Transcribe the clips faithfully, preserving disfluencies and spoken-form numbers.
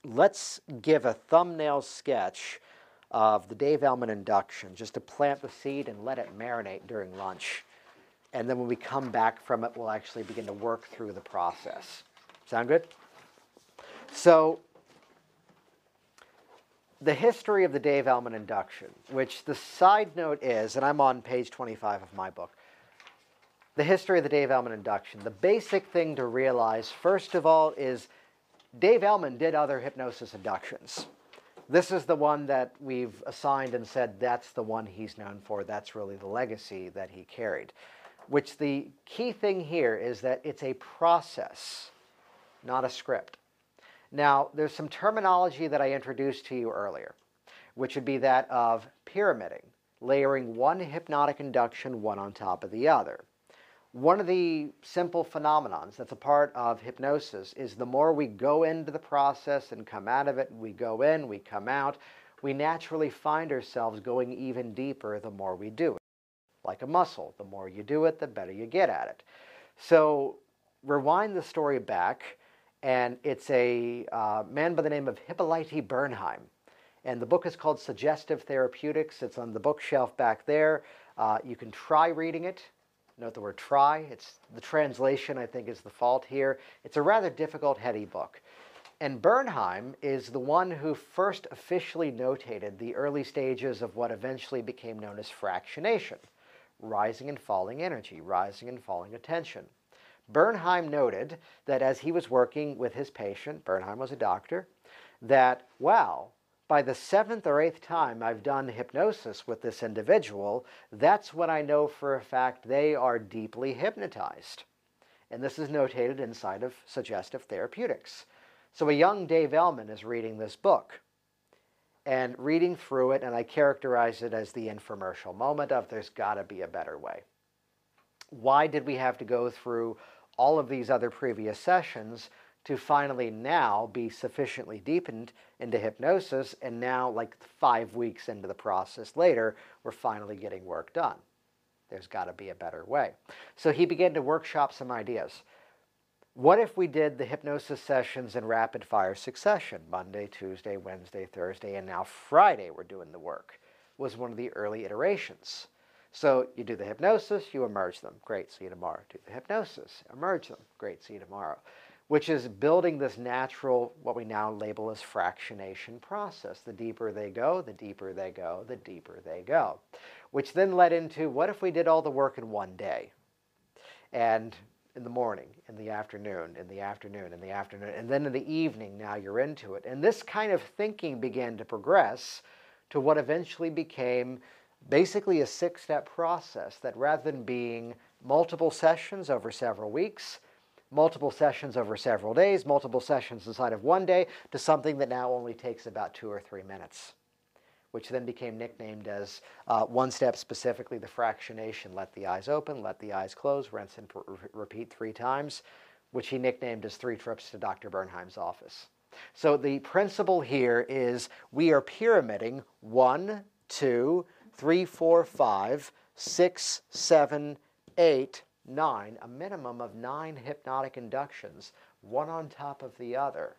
let's give a thumbnail sketch of the Dave Elman induction, just to plant the seed and let it marinate during lunch. And then when we come back from it, we'll actually begin to work through the process. Sound good? So the history of the Dave Elman induction, which the side note is, and I'm on page twenty-five of my book, the history of the Dave Elman induction. The basic thing to realize, first of all, is Dave Elman did other hypnosis inductions. This is the one that we've assigned and said that's the one he's known for. That's really the legacy that he carried. Which the key thing here is that it's a process, not a script. Now, there's some terminology that I introduced to you earlier, which would be that of pyramiding, layering one hypnotic induction one on top of the other. One of the simple phenomenons that's a part of hypnosis is the more we go into the process and come out of it, we go in, we come out, we naturally find ourselves going even deeper the more we do it. Like a muscle, the more you do it, the better you get at it. So rewind the story back, and it's a uh, man by the name of Hippolyte Bernheim. And the book is called Suggestive Therapeutics. It's on the bookshelf back there. Uh, you can try reading it. Note the word try. It's the translation, I think, is the fault here. It's a rather difficult, heady book. And Bernheim is the one who first officially notated the early stages of what eventually became known as fractionation, rising and falling energy, rising and falling attention. Bernheim noted that as he was working with his patient, Bernheim was a doctor, that, wow, by the seventh or eighth time I've done hypnosis with this individual, that's when I know for a fact they are deeply hypnotized. And this is notated inside of Suggestive Therapeutics. So a young Dave Elman is reading this book and reading through it, and I characterize it as the infomercial moment of there's got to be a better way. Why did we have to go through all of these other previous sessions to finally now be sufficiently deepened into hypnosis, and now, like five weeks into the process later, we're finally getting work done? There's got to be a better way. So he began to workshop some ideas. What if we did the hypnosis sessions in rapid-fire succession? Monday, Tuesday, Wednesday, Thursday, and now Friday we're doing the work. Was one of the early iterations. So you do the hypnosis, you emerge them. Great, see you tomorrow. Do the hypnosis, emerge them. Great, see you tomorrow. Which is building this natural, what we now label as fractionation process. The deeper they go, the deeper they go, the deeper they go. Which then led into, what if we did all the work in one day? And in the morning, in the afternoon, in the afternoon, in the afternoon, and then in the evening, now you're into it. And this kind of thinking began to progress to what eventually became basically a six-step process that, rather than being multiple sessions over several weeks, multiple sessions over several days, multiple sessions inside of one day, to something that now only takes about two or three minutes, which then became nicknamed as uh, one step, specifically the fractionation. Let the eyes open, let the eyes close, rinse and repeat three times, which he nicknamed as three trips to Doctor Bernheim's office. So the principle here is we are pyramiding one, two, three, four, five, six, seven, eight, nine, a minimum of nine hypnotic inductions, one on top of the other,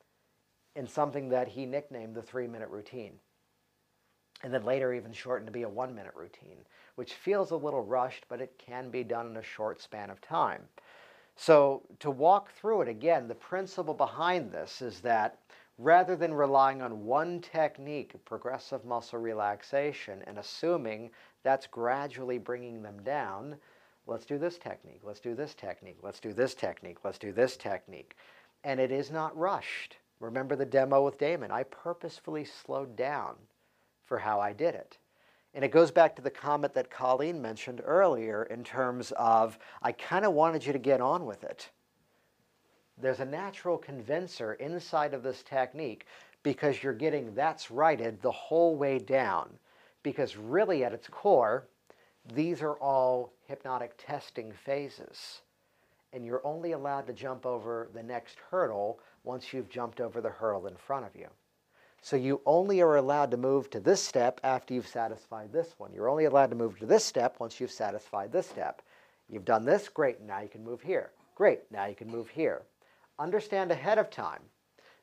in something that he nicknamed the three-minute routine. And then later even shortened to be a one-minute routine, which feels a little rushed, but it can be done in a short span of time. So to walk through it again, the principle behind this is that rather than relying on one technique of progressive muscle relaxation and assuming that's gradually bringing them down, let's do this technique, let's do this technique, let's do this technique, let's do this technique. And it is not rushed. Remember the demo with Damon. I purposefully slowed down for how I did it. And it goes back to the comment that Colleen mentioned earlier in terms of, I kind of wanted you to get on with it. There's a natural convincer inside of this technique because you're getting that's righted the whole way down. Because really at its core, these are all hypnotic testing phases. And you're only allowed to jump over the next hurdle once you've jumped over the hurdle in front of you. So you only are allowed to move to this step after you've satisfied this one. You're only allowed to move to this step once you've satisfied this step. You've done this, great, now you can move here. Great, now you can move here. Understand ahead of time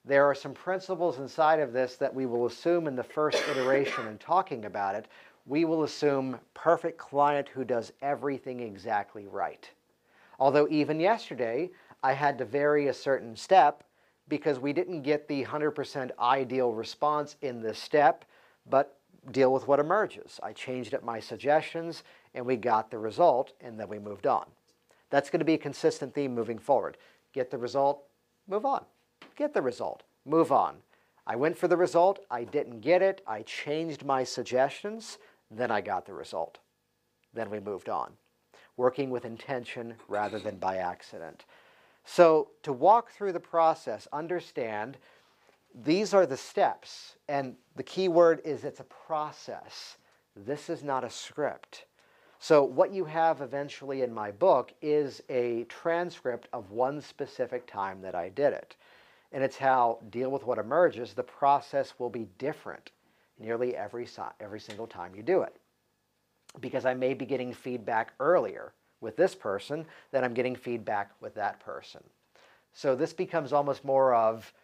There are some principles inside of this that we will assume in the first iteration in talking about it. We will assume perfect client who does everything exactly right. Although even yesterday, I had to vary a certain step because we didn't get the one hundred percent ideal response in this step, but deal with what emerges. I changed up my suggestions, and we got the result, and then we moved on. That's going to be a consistent theme moving forward. Get the result, move on. Get the result, move on. I went for the result, I didn't get it, I changed my suggestions, then I got the result. Then we moved on. Working with intention rather than by accident. So to walk through the process, understand these are the steps, and the key word is it's a process. This is not a script. So what you have eventually in my book is a transcript of one specific time that I did it. And it's how deal with what emerges. The process will be different nearly every, every single time you do it. Because I may be getting feedback earlier with this person than I'm getting feedback with that person. So this becomes almost more of,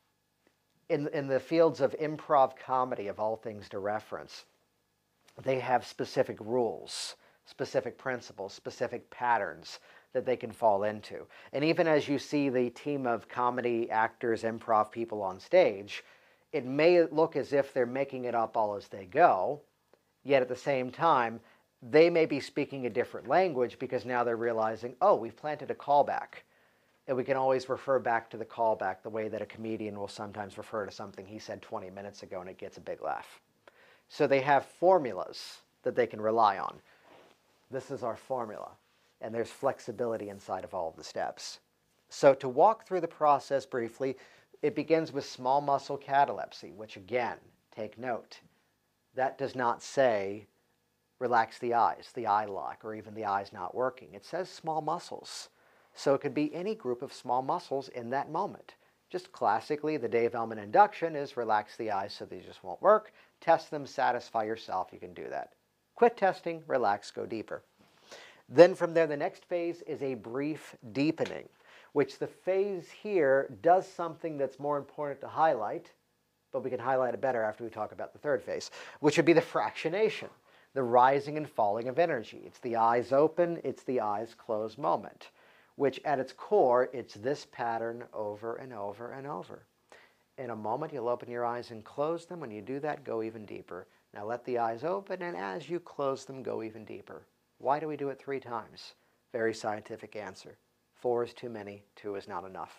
in, in the fields of improv comedy, of all things to reference, they have specific rules, specific principles, specific patterns that they can fall into. And even as you see the team of comedy actors, improv people on stage, it may look as if they're making it up all as they go, yet at the same time, they may be speaking a different language because now they're realizing, oh, we've planted a callback. And we can always refer back to the callback the way that a comedian will sometimes refer to something he said twenty minutes ago and it gets a big laugh. So they have formulas that they can rely on. This is our formula. And there's flexibility inside of all of the steps. So to walk through the process briefly, it begins with small muscle catalepsy, which again, take note, that does not say relax the eyes, the eye lock, or even the eyes not working. It says small muscles. So it could be any group of small muscles in that moment. Just classically, the Dave Elman induction is relax the eyes so they just won't work. Test them, satisfy yourself, you can do that. Quit testing, relax, go deeper. Then from there, the next phase is a brief deepening, which the phase here does something that's more important to highlight, but we can highlight it better after we talk about the third phase, which would be the fractionation, the rising and falling of energy. It's the eyes open, it's the eyes closed moment, which at its core, it's this pattern over and over and over. In a moment, you'll open your eyes and close them. When you do that, go even deeper. Now let the eyes open, and as you close them, go even deeper. Why do we do it three times? Very scientific answer. Four is too many, two is not enough.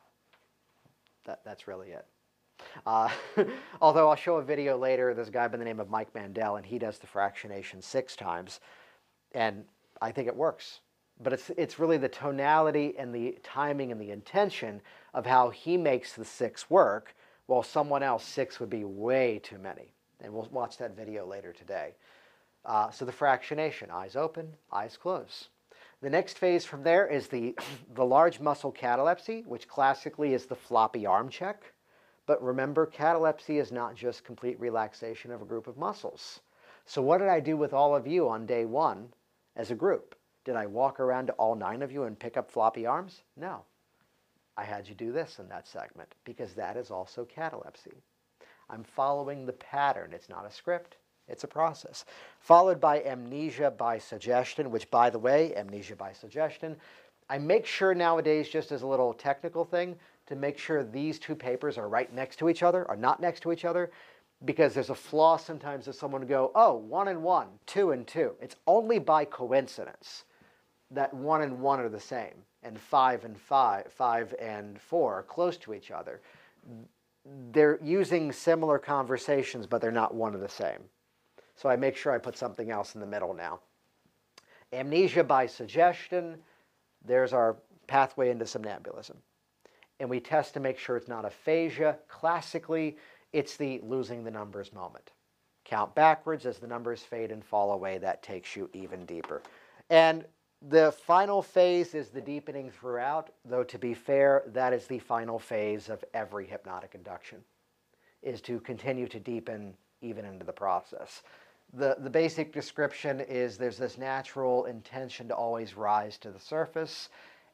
That, that's really it. Uh, although I'll show a video later, there's a guy by the name of Mike Mandel, and he does the fractionation six times, and I think it works. But it's, it's really the tonality and the timing and the intention of how he makes the six work, while someone else, six would be way too many. And we'll watch that video later today. Uh, so the fractionation, eyes open, eyes close. The next phase from there is the, the large muscle catalepsy, which classically is the floppy arm check. But remember, catalepsy is not just complete relaxation of a group of muscles. So what did I do with all of you on day one as a group? Did I walk around to all nine of you and pick up floppy arms? No. I had you do this in that segment because that is also catalepsy. I'm following the pattern. It's not a script. It's a process. Followed by amnesia by suggestion, which, by the way, amnesia by suggestion, I make sure nowadays, just as a little technical thing, to make sure these two papers are right next to each other, are not next to each other, because there's a flaw sometimes that someone would go, oh, one and one, two and two. It's only by coincidence that one and one are the same, and five and five, five and four are close to each other. They're using similar conversations, but they're not one and the same. So I make sure I put something else in the middle now. Amnesia by suggestion, there's our pathway into somnambulism. And we test to make sure it's not aphasia. Classically, it's the losing the numbers moment. Count backwards as the numbers fade and fall away. That takes you even deeper. And the final phase is the deepening throughout, though to be fair, that is the final phase of every hypnotic induction, is to continue to deepen even into the process. The, the basic description is there's this natural intention to always rise to the surface,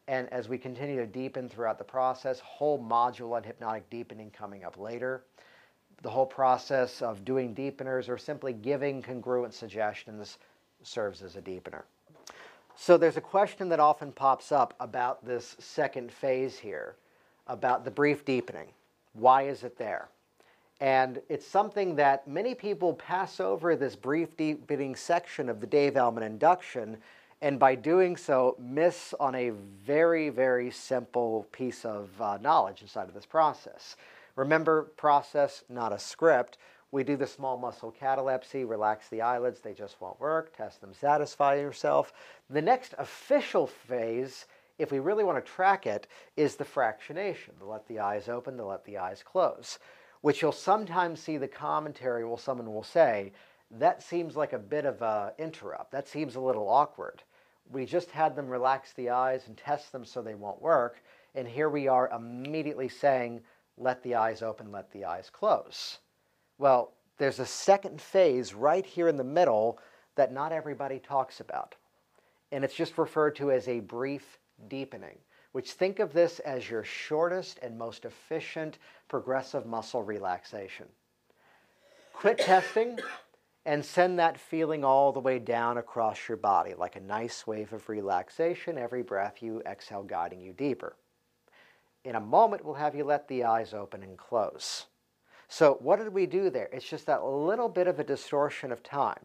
And as we continue to deepen throughout the process, whole module on hypnotic deepening coming up later. The whole process of doing deepeners or simply giving congruent suggestions serves as a deepener. So there's a question that often pops up about this second phase here, about the brief deepening. Why is it there? And it's something that many people pass over, this brief deepening section of the Dave Elman induction, and by doing so miss on a very, very simple piece of uh, knowledge inside of this process. Remember, process, not a script. We do the small muscle catalepsy, relax the eyelids, they just won't work, test them, satisfy yourself. The next official phase, if we really want to track it, is the fractionation, to let the eyes open, to let the eyes close, which you'll sometimes see the commentary where someone will say, that seems like a bit of an interrupt, that seems a little awkward. We just had them relax the eyes and test them so they won't work, and here we are immediately saying, let the eyes open, let the eyes close. Well, there's a second phase right here in the middle that not everybody talks about. And it's just referred to as a brief deepening, which think of this as your shortest and most efficient progressive muscle relaxation. Quit testing and send that feeling all the way down across your body like a nice wave of relaxation, every breath you exhale guiding you deeper. In a moment, we'll have you let the eyes open and close. So what did we do there? It's just that little bit of a distortion of time.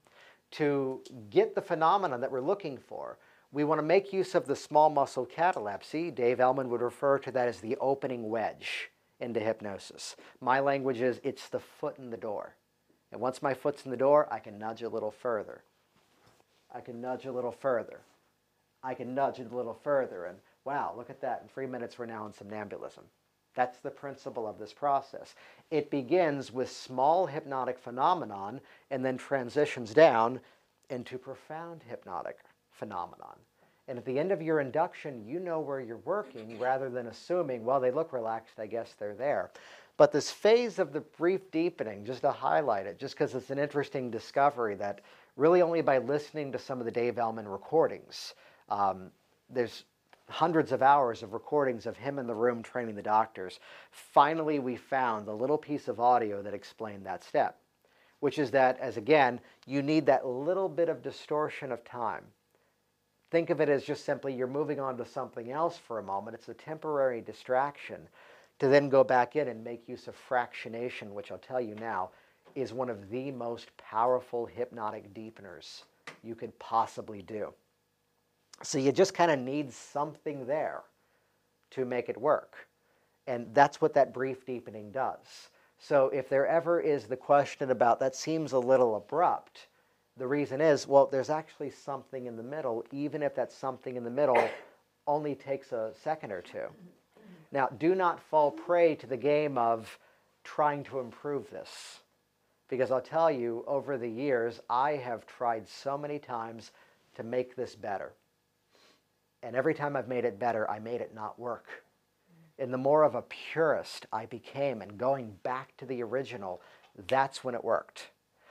To get the phenomenon that we're looking for, we want to make use of the small muscle catalepsy. Dave Elman would refer to that as the opening wedge into hypnosis. My language is, it's the foot in the door. And once my foot's in the door, I can nudge a little further. I can nudge a little further. I can nudge it a little further. And wow, look at that. In three minutes, we're now in somnambulism. That's the principle of this process. It begins with small hypnotic phenomenon and then transitions down into profound hypnotic phenomenon. And at the end of your induction, you know where you're working rather than assuming, well, they look relaxed, I guess they're there. But this phase of the brief deepening, just to highlight it, just because it's an interesting discovery that really only by listening to some of the Dave Elman recordings, um, there's hundreds of hours of recordings of him in the room training the doctors. Finally, we found the little piece of audio that explained that step, which is that, as again, you need that little bit of distortion of time. Think of it as just simply you're moving on to something else for a moment. It's a temporary distraction to then go back in and make use of fractionation, which I'll tell you now is one of the most powerful hypnotic deepeners you could possibly do. So you just kind of need something there to make it work. And that's what that brief deepening does. So if there ever is the question about that seems a little abrupt, the reason is, well, there's actually something in the middle, even if that something in the middle only takes a second or two. Now, do not fall prey to the game of trying to improve this. Because I'll tell you, over the years, I have tried so many times to make this better. And every time I've made it better, I made it not work. And the more of a purist I became and going back to the original, that's when it worked.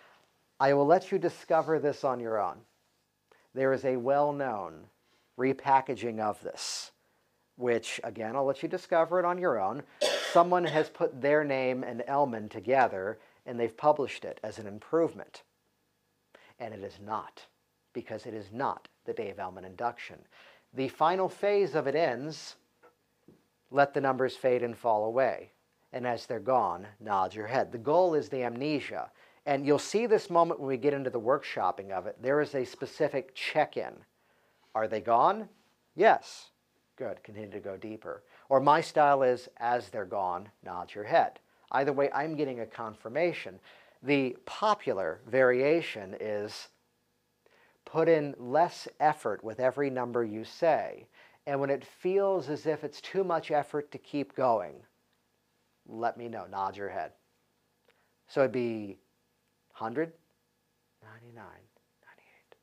I will let you discover this on your own. There is a well-known repackaging of this, which, again, I'll let you discover it on your own. Someone has put their name and Elman together, and they've published it as an improvement. And it is not, because it is not the Dave Elman induction. The final phase of it ends, let the numbers fade and fall away. And as they're gone, nod your head. The goal is the amnesia. And you'll see this moment when we get into the workshopping of it. There is a specific check-in. Are they gone? Yes. Good. Continue to go deeper. Or my style is, as they're gone, nod your head. Either way, I'm getting a confirmation. The popular variation is put in less effort with every number you say. And when it feels as if it's too much effort to keep going, let me know. Nod your head. So it'd be one hundred, ninety-nine, ninety-eight.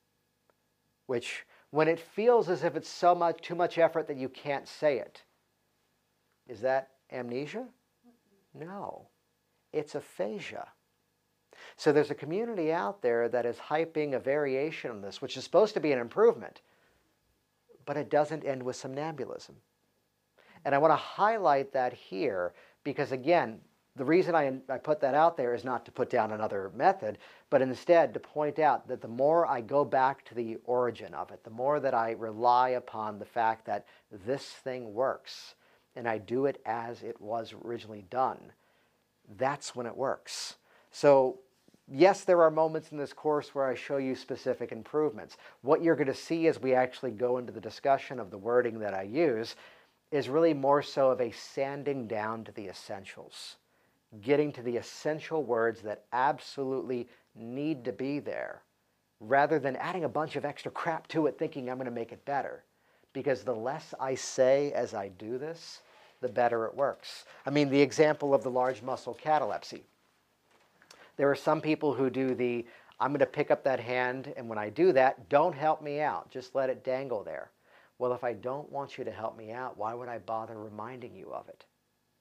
Which, when it feels as if it's so much, too much effort that you can't say it, is that amnesia? No. It's aphasia. So there's a community out there that is hyping a variation on this, which is supposed to be an improvement. but it doesn't end with somnambulism. And I want to highlight that here because, again, the reason I, I put that out there is not to put down another method, but instead to point out that the more I go back to the origin of it, the more that I rely upon the fact that this thing works and I do it as it was originally done, that's when it works. So yes, there are moments in this course where I show you specific improvements. What you're going to see as we actually go into the discussion of the wording that I use is really more so of a sanding down to the essentials, getting to the essential words that absolutely need to be there, rather than adding a bunch of extra crap to it thinking I'm going to make it better. Because the less I say as I do this, the better it works. I mean, the example of the large muscle catalepsy. There are some people who do the, I'm going to pick up that hand, and when I do that, don't help me out. Just let it dangle there. Well, if I don't want you to help me out, why would I bother reminding you of it?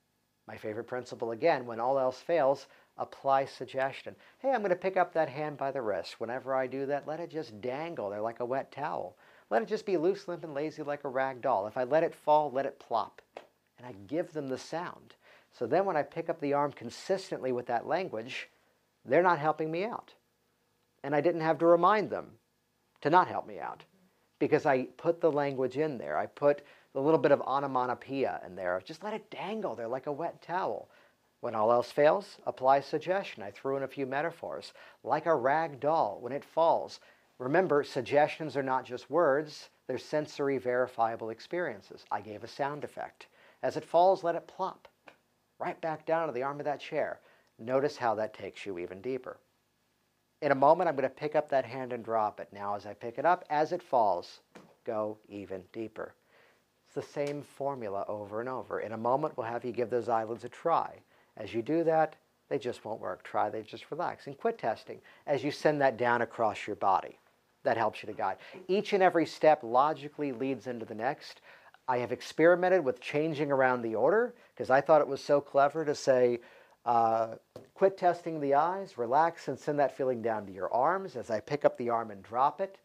My favorite principle, again, when all else fails, apply suggestion. Hey, I'm going to pick up that hand by the wrist. Whenever I do that, let it just dangle there like a wet towel. Let it just be loose, limp, and lazy like a rag doll. If I let it fall, let it plop. And I give them the sound. So then when I pick up the arm consistently with that language, they're not helping me out. And I didn't have to remind them to not help me out because I put the language in there. I put a little bit of onomatopoeia in there. Just let it dangle there like a wet towel. When all else fails, apply suggestion. I threw in a few metaphors. Like a rag doll, when it falls. Remember, suggestions are not just words. They're sensory verifiable experiences. I gave a sound effect. As it falls, let it plop right back down to the arm of that chair. Notice how that takes you even deeper. In a moment, I'm going to pick up that hand and drop it. Now, as I pick it up, as it falls, go even deeper. It's the same formula over and over. In a moment, we'll have you give those eyelids a try. As you do that, they just won't work. Try, they just relax. And quit testing as you send that down across your body. That helps you to guide. Each and every step logically leads into the next. I have experimented with changing around the order because I thought it was so clever to say, uh, quit testing the eyes, relax, and send that feeling down to your arms as I pick up the arm and drop it.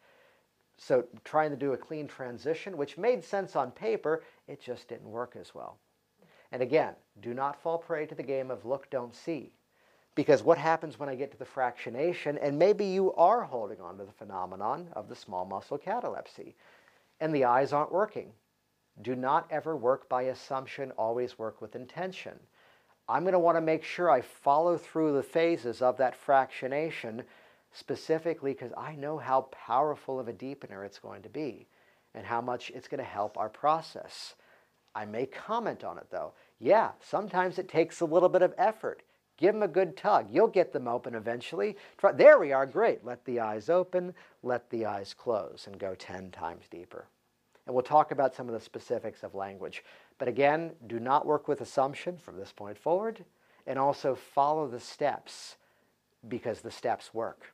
So trying to do a clean transition, which made sense on paper, it just didn't work as well. And again, do not fall prey to the game of look, don't see. Because what happens when I get to the fractionation, and maybe you are holding on to the phenomenon of the small muscle catalepsy, and the eyes aren't working. Do not ever work by assumption, always work with intention. I'm going to want to make sure I follow through the phases of that fractionation specifically because I know how powerful of a deepener it's going to be and how much it's going to help our process. I may comment on it though. Yeah, sometimes it takes a little bit of effort. Give them a good tug. You'll get them open eventually. Try, there we are, great. Let the eyes open, let the eyes close, and go ten times deeper. And we'll talk about some of the specifics of language. But again, do not work with assumption from this point forward, and also follow the steps because the steps work.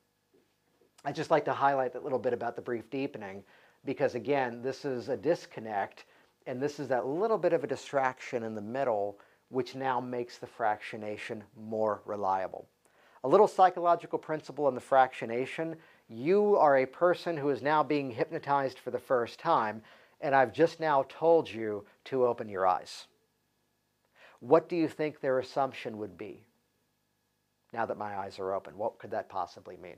I'd just like to highlight that little bit about the brief deepening because again, this is a disconnect, and this is that little bit of a distraction in the middle which now makes the fractionation more reliable. A little psychological principle in the fractionation, you are a person who is now being hypnotized for the first time, and I've just now told you to open your eyes. What do you think their assumption would be now that my eyes are open? What could that possibly mean?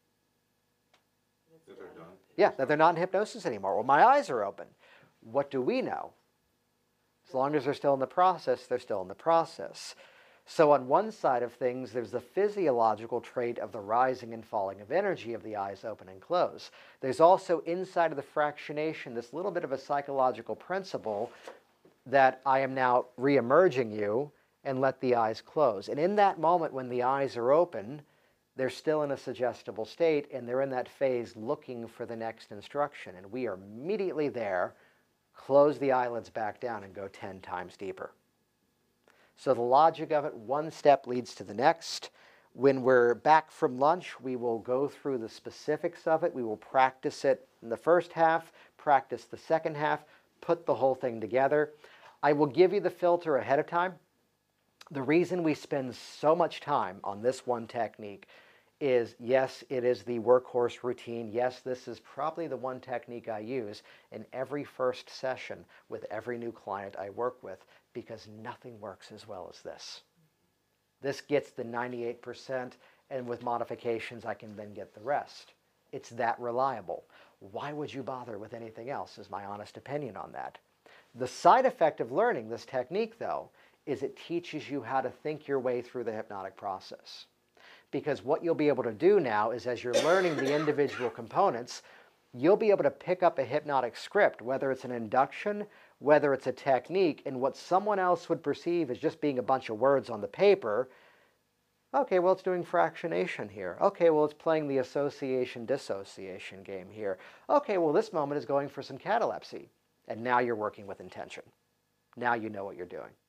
That they're done. Yeah, that they're not in hypnosis anymore. Well, my eyes are open. What do we know? As long as they're still in the process, they're still in the process. So on one side of things, there's the physiological trait of the rising and falling of energy of the eyes open and close. There's also inside of the fractionation this little bit of a psychological principle that I am now re-emerging you and let the eyes close. And in that moment when the eyes are open, they're still in a suggestible state and they're in that phase looking for the next instruction. And we are immediately there. Close the eyelids back down and go ten times deeper. So the logic of it, one step leads to the next. When we're back from lunch, we will go through the specifics of it. We will practice it in the first half, practice the second half, put the whole thing together. I will give you the filter ahead of time. The reason we spend so much time on this one technique is, yes, it is the workhorse routine. Yes, this is probably the one technique I use in every first session with every new client I work with, because nothing works as well as this. This gets the ninety-eight percent, and with modifications I can then get the rest. It's that reliable. Why would you bother with anything else, is my honest opinion on that. The side effect of learning this technique, though, is it teaches you how to think your way through the hypnotic process. Because what you'll be able to do now is, as you're learning the individual components, you'll be able to pick up a hypnotic script, whether it's an induction, whether it's a technique, and what someone else would perceive as just being a bunch of words on the paper. Okay, well, it's doing fractionation here. Okay, well, it's playing the association-dissociation game here. Okay, well, this moment is going for some catalepsy. And now you're working with intention. Now you know what you're doing.